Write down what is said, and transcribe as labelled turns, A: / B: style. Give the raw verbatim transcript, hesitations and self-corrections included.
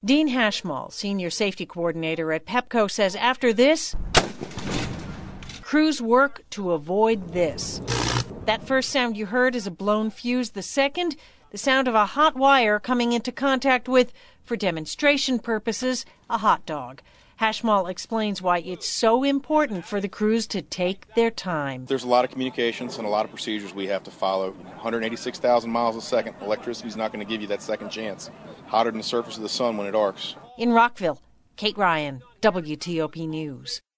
A: Dean Hashmall, Senior Safety Coordinator at Pepco, says after this, crews work to avoid this. That first sound you heard is a blown fuse. The second, the sound of a hot wire coming into contact with, for demonstration purposes, a hot dog. Hashmall explains why it's so important for the crews to take their time.
B: There's a lot of communications and a lot of procedures we have to follow. one hundred eighty-six thousand miles a second. Electricity's not going to give you that second chance. Hotter than the surface of the sun when it arcs.
A: In Rockville, Kate Ryan, W T O P News.